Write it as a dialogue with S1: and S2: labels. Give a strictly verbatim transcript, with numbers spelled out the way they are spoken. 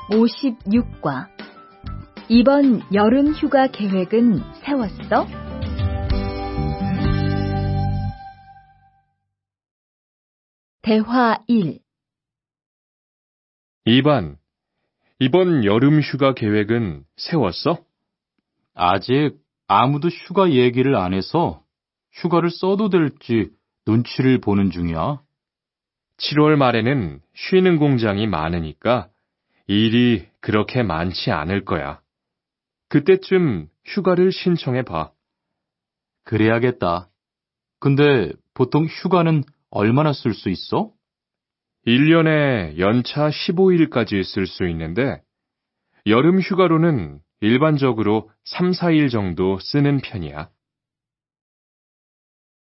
S1: 오십육 과. 이번 여름 휴가 계획은 세웠어? 대화 일.
S2: 이 번. 이번 여름 휴가 계획은 세웠어?
S3: 아직 아무도 휴가 얘기를 안 해서 휴가를 써도 될지 눈치를 보는 중이야.
S2: 칠월 말에는 쉬는 공장이 많으니까 일이 그렇게 많지 않을 거야. 그때쯤 휴가를 신청해 봐.
S3: 그래야겠다. 근데 보통 휴가는 얼마나 쓸 수 있어?
S2: 일 년에 연차 십오 일까지 쓸 수 있는데 여름 휴가로는 일반적으로 삼, 사 일 정도 쓰는 편이야.